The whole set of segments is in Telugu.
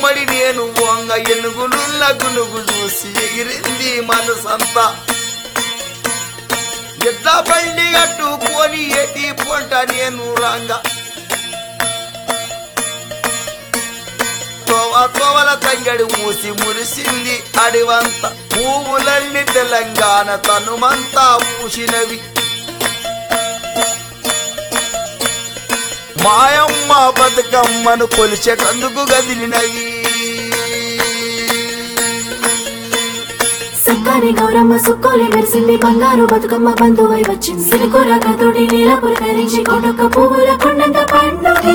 గుమ్మడి నేను వంగ ఎనుగులున్న గునుగు చూసి ఎగిరింది మనసంతా ఎట్లా బండి కట్టుకొని ఎటి పొంట నేను రంగ తోవల తంగడి మూసి మురిసింది అడివంత పువ్వులన్నీ తెలంగాణ తనుమంతా పూసినవి మాయమ్మ బతుకమ్మను కొలిచేటందుకు గదిలినవి సక్కని గౌరమ్మ సుక్కోలి మెరిసింది బంగారు బతుకమ్మ బంధువై వచ్చింది సిరికూరకతోటి నీల పులకరించి కొడుక పువ్వుల కొండంత పండుగే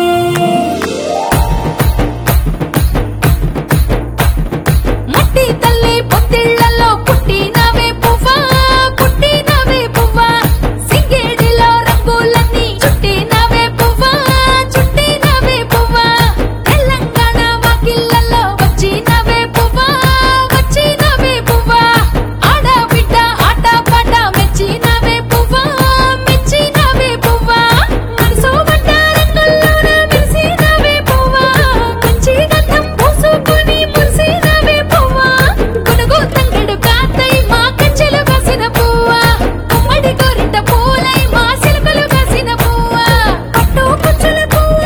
మట్టి తల్లి పొత్తిళ్లలో పుట్టినవే పువ్వా పుట్టినవే పువ్వా సింగేడిలో రంగులన్నీ చుట్టినవే పువ్వా చుట్టినవే పువ్వా తెలంగాణ వాకిళ్లలో వచ్చినవే పువ్వా వచ్చినవే పువ్వా ఆడబిడ్డ ఆట పాట మెచ్చినవే పువ్వా మెచ్చినవే పువ్వా మనసు పడ్డ రంగుల్లోన మెరిసినవే పువ్వా మంచి గంధం పూసుకొని మురిసినవే పువ్వా గునుగు తంగడు కాతై మా కంచెలు కాసిన పువ్వా గుమ్మడి గోరింట పూలై మా సిలుకలు కాసిన పువ్వా పట్టు పుచ్చుల పువ్వా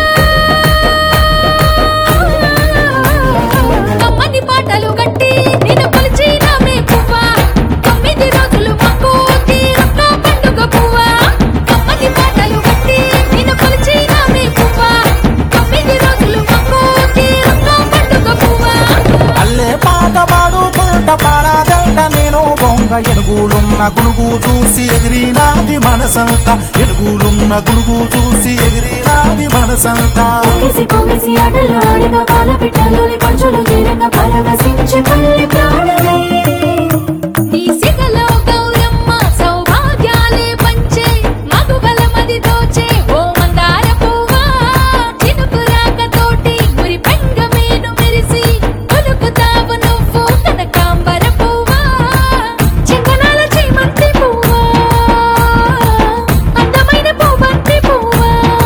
కమ్మని పాటలు గట్టి నిన్ను కొలిచినవే పువ్వా 9 రోజులు మాకు తీరొక్క పండుగ పువ్వా కమ్మని పాటలు గట్టి నిన్ను కొలిచినవే పువ్వా 9 రోజులు మాకు తీరొక్క పండుగ పువ్వా అల్లే పాట పాడుకుంట పారాదంట నేను బొంగ ఎనుగులున్న గునుగు చూసి ఎగిరినాది మనసంతా ఎనుగులున్న గునుగు చూసి ఎగిరినాది మనసంతా పొంగేసి ఆటలు ఆడిన పాల పిట్టలోని పంచులు చేరంగా పరవశించే పల్లి ప్రాణమే నీ సిగలో గౌరమ్మ సౌభాగ్యాలే పంచే మగువల మది దోచే ఓ మందార పువ్వా చినుకు రాకతోటి మురి పెంగమేను మెరిసి కొలుకుతావు నువ్వు కనకాంబర పువ్వా చెంగనాల చేమంతి పువ్వా అందమైన పువ్వంతి పువ్వా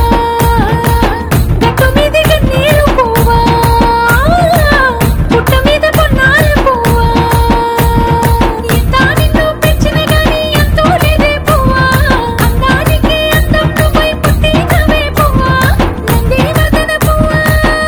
గట్టు మీద గన్నీరు పువ్వా పుట్ట మీద పొన్నాల పువ్వా ఎంత నిన్ను పెంచిన గాని ఎంతో లేదే పువ్వా అందానికి అందం నువ్వై పుట్టినవే పువ్వా నంది వదన పువ్వా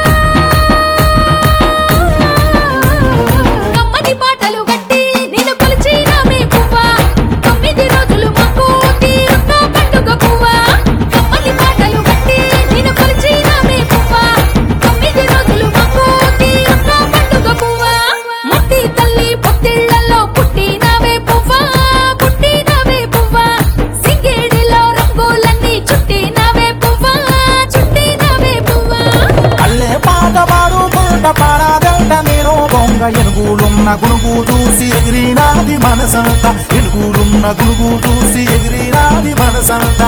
కమ్మని పాటలు గట్టి నిన్ను కొలిచినవే పువ్వా 9 రోజులు మాకు తీరొక్క పండుగ పువ్వా కమ్మని పాటలు గట్టి నిన్ను కొలిచినవే పువ్వా 9 రోజులు మాకు తీరొక్క పండుగ పువ్వా మట్టి తల్లి పొత్తిళ్లలో పుట్టినవే పువ్వా పుట్టినవే పువ్వా సింగేడిలో రంగులన్నీ చుట్టినవే పువ్వా చుట్టినవే పువ్వా అల్లే పాట పాడుకుంట పారాదంట నేను బొంగ ఎనుగులున్న గునుగు చూసి ఎగిరినాది మనసంతా ఎనుగులున్న గునుగు చూసి ఎగిరినాది మనసంతా